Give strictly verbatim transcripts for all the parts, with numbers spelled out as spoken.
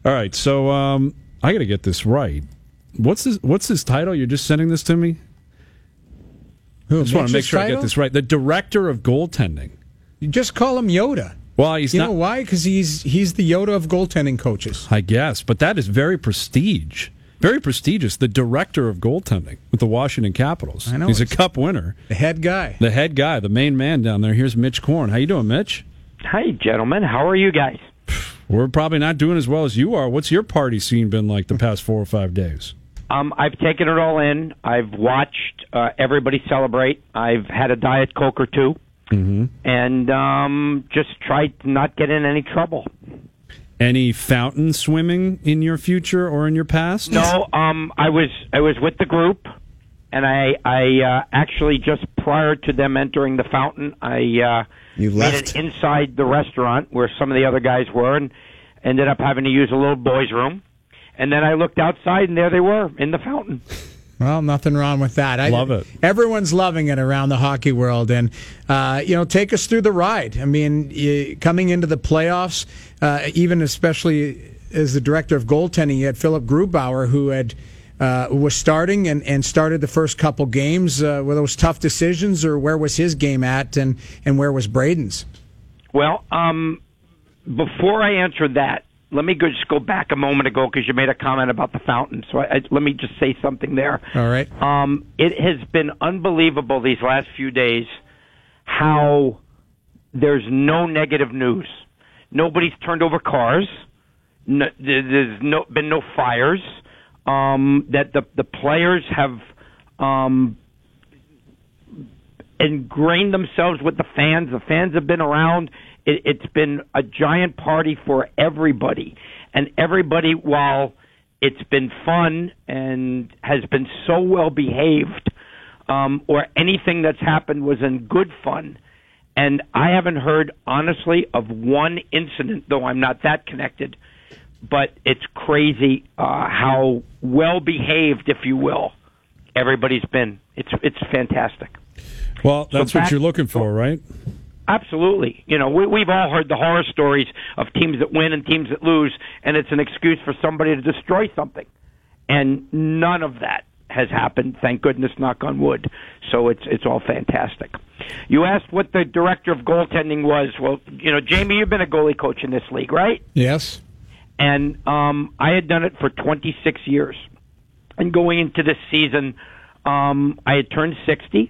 All right, so um, I got to get this right. What's this? What's this title? You're just sending this to me? Who, I just want to make sure title? I get this right. The director of goaltending. You just call him Yoda. Well, he's you not. know why? Because he's he's the Yoda of goaltending coaches. I guess, but that is very prestige. Very prestigious. The director of goaltending with the Washington Capitals. I know. He's a Cup winner. The head guy. The head guy, the main man down there. Here's Mitch Korn. How you doing, Mitch? Hi, gentlemen. How are you guys? We're probably not doing as well as you are. What's your party scene been like the past four or five days? Um, I've taken it all in. I've watched uh, everybody celebrate. I've had a Diet Coke or two, mm-hmm. and um, just tried to not get in any trouble. Any fountain swimming in your future or in your past? No, um, I was I was with the group, and I I uh, actually just prior to them entering the fountain, I uh, you made left it inside the restaurant where some of the other guys were, and ended up having to use a little boys' room. And then I looked outside, and there they were in the fountain. Well, nothing wrong with that. I love it. Everyone's loving it around the hockey world, and uh, you know, take us through the ride. I mean, you, coming into the playoffs, uh, even especially as the director of goaltending, you had Philip Grubauer, who had uh, was starting and, and started the first couple games. Uh, were those tough decisions, or where was his game at, and and where was Braden's? Well, um, before I answer that, let me go, just go back a moment ago because you made a comment about the fountain. So I, I, let me just say something there. All right. Um, it has been unbelievable these last few days how there's no negative news. Nobody's turned over cars. No, there's no, been no fires. Um, that the the players have um, ingrained themselves with the fans. The fans have been around. It, it's been a giant party for everybody. And everybody, while it's been fun and has been so well behaved, um, or anything that's happened was in good fun. And I haven't heard, honestly, of one incident, though I'm not that connected. But it's crazy uh, how well behaved, if you will, everybody's been. It's it's fantastic. Well, that's So what back- you're looking for, right? Absolutely. You know, we, we've all heard the horror stories of teams that win and teams that lose, and it's an excuse for somebody to destroy something. And none of that has happened, thank goodness, knock on wood. So it's it's all fantastic. You asked what the director of goaltending was. Well, you know, Jamie, you've been a goalie coach in this league, right? Yes. And um, I had done it for twenty-six years. And going into this season, um, I had turned sixty.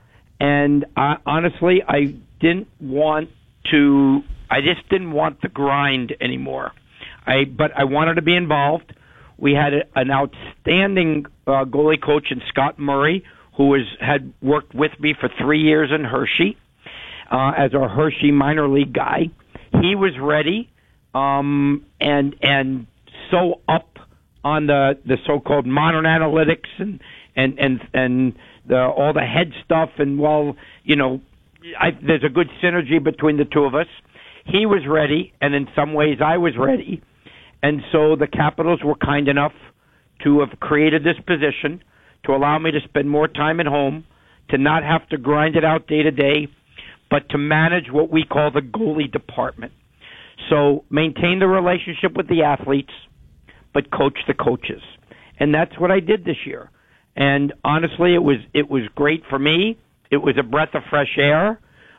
And I, honestly, I didn't want to, I just didn't want the grind anymore. I, but I wanted to be involved. We had a, an outstanding uh, goalie coach in Scott Murray, who was, had worked with me for three years in Hershey uh, as our Hershey minor league guy. He was ready um, and and so up on the, the so-called modern analytics and and and and the, all the head stuff. And while you know, I, there's a good synergy between the two of us. He was ready, and in some ways, I was ready. And so the Capitals were kind enough to have created this position to allow me to spend more time at home, to not have to grind it out day to day, but to manage what we call the goalie department. So maintain the relationship with the athletes, but coach the coaches. And that's what I did this year. And honestly, it was it was great for me. It was a breath of fresh air,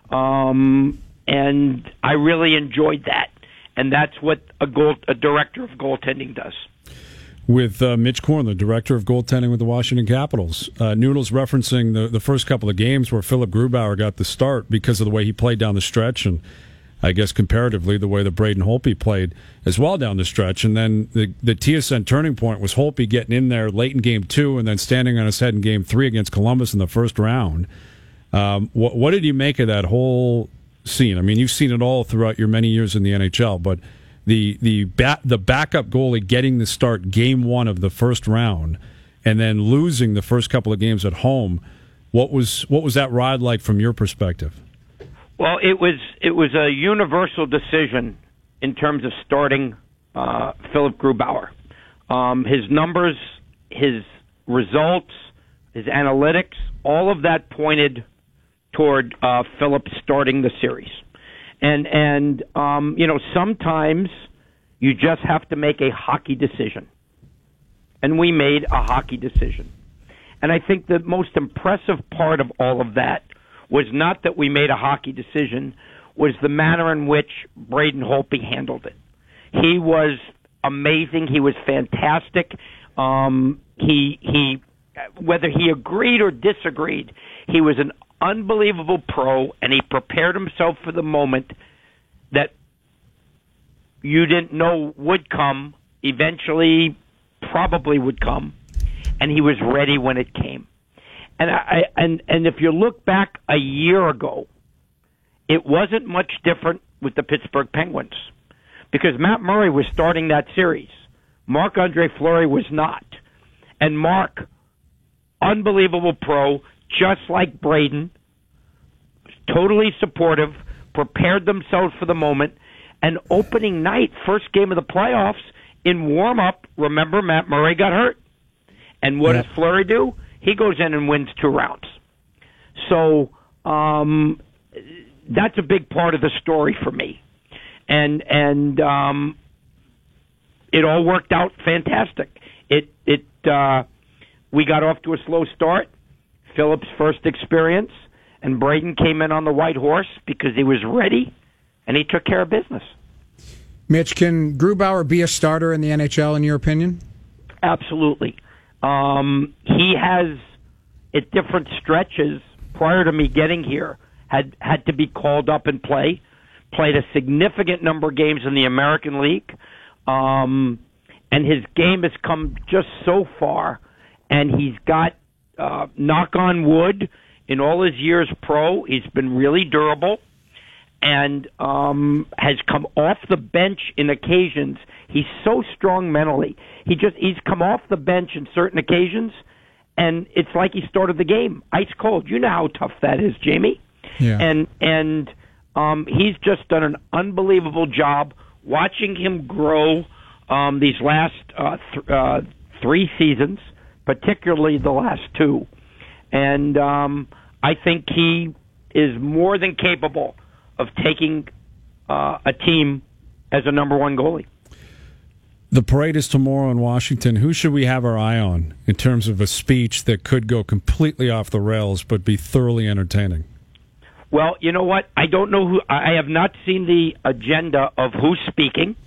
um, and I really enjoyed that. And that's what a goal a director of goaltending does. With uh, Mitch Korn, the director of goaltending with the Washington Capitals. Uh, Noodle's referencing the, the first couple of games where Philip Grubauer got the start because of the way he played down the stretch, and I guess comparatively the way that Braden Holtby played as well down the stretch. And then the, the T S N turning point was Holtby getting in there late in game two and then standing on his head in game three against Columbus in the first round. Um, what, what did you make of that whole scene? I mean, you've seen it all throughout your many years in the N H L, but the the bat, the backup goalie getting the start game one of the first round and then losing the first couple of games at home, what was what was that ride like from your perspective? Well, it was it was a universal decision in terms of starting uh, Philip Grubauer. Um, his numbers, his results, his analytics, all of that pointed toward uh, Philip starting the series. And and um, you know, sometimes You just have to make a hockey decision. And we made a hockey decision. And I think the most impressive part of all of that was not that we made a hockey decision, was the manner in which Braden Holtby handled it. He was amazing. He was fantastic. Um, he he, whether he agreed or disagreed, he was an unbelievable pro, and he prepared himself for the moment that you didn't know would come, eventually probably would come, and he was ready when it came. And I and and if you look back a year ago, it wasn't much different with the Pittsburgh Penguins, because Matt Murray was starting that series. Marc-Andre Fleury was not. And Mark, unbelievable pro, just like Braden, totally supportive, prepared themselves for the moment, and opening night, first game of the playoffs, in warm-up, remember, Matt Murray got hurt. And what yeah. does Fleury do? He goes in and wins two rounds. So um, that's a big part of the story for me. And and um, it all worked out fantastic. It it uh, we got off to a slow start, Philip's first experience, and Braden came in on the white horse because he was ready, and he took care of business. Mitch, can Grubauer be a starter in the N H L, in your opinion? Absolutely. Um, he has, at different stretches prior to me getting here, had had to be called up and play. Played a significant number of games in the American League, um, and his game has come just so far. And he's got, uh, knock on wood, in all his years pro, he's been really durable, and um, has come off the bench in occasions. He's so strong mentally. He just he's come off the bench in certain occasions, and it's like he started the game ice cold. You know how tough that is, Jamie. Yeah. And and um, he's just done an unbelievable job watching him grow um, these last uh, th- uh, three seasons, particularly the last two. And um, I think he is more than capable of taking uh, a team as a number one goalie. The parade is tomorrow in Washington. Who should we have our eye on in terms of a speech that could go completely off the rails but be thoroughly entertaining? Well, you know what? I don't know who. I have not seen the agenda of who's speaking,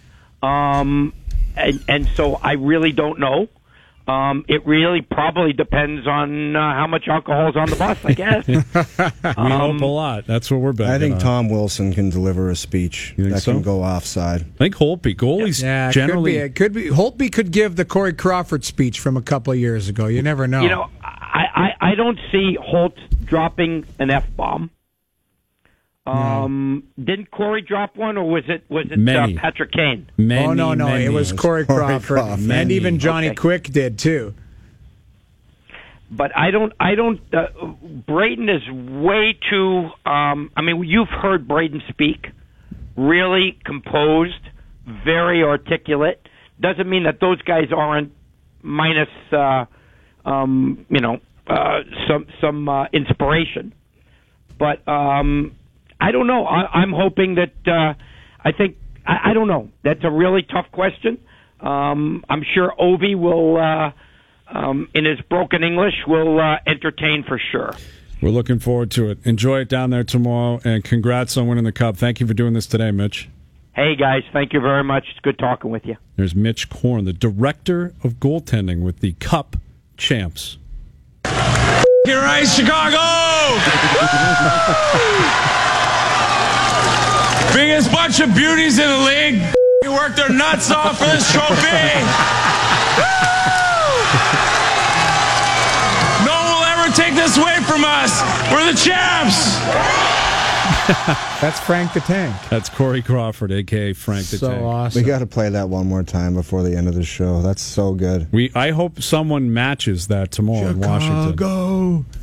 um, and, and so I really don't know. Um, it really probably depends on uh, how much alcohol is on the bus, I guess. we um, hope a lot. That's what we're betting I think on. Tom Wilson can deliver a speech that so? can go offside. I think Holtby, goalies yeah, generally... It could be, it could be. Holtby could give the Corey Crawford speech from a couple of years ago. You never know. You know, I, I, I don't see Holt dropping an F-bomb. Um, no. Didn't Corey drop one, or was it was it uh, Patrick Kane? Many, oh no, no, many. it was Corey, Corey Crawford, Crawford. and even Johnny okay. Quick did too. But I don't, I don't. Uh, Braden is way too. Um, I mean, you've heard Braden speak, really composed, very articulate. Doesn't mean that those guys aren't minus, uh, um, you know, uh, some some uh, inspiration. But um, I don't know. I, I'm hoping that. Uh, I think I, I don't know. That's a really tough question. Um, I'm sure Ovi will, uh, um, in his broken English, will uh, entertain for sure. We're looking forward to it. Enjoy it down there tomorrow, and congrats on winning the Cup. Thank you for doing this today, Mitch. Hey, guys. Thank you very much. It's good talking with you. There's Mitch Korn, the director of goaltending with the Cup champs. Get right, Chicago! Biggest bunch of beauties in the league. You worked their nuts off for this trophy. No one will ever take this away from us. We're the champs. That's Frank the Tank. That's Corey Crawford, a k a. Frank the so Tank. Awesome. We got to play that one more time before the end of the show. That's so good. We I hope someone matches that tomorrow Chicago. in Washington.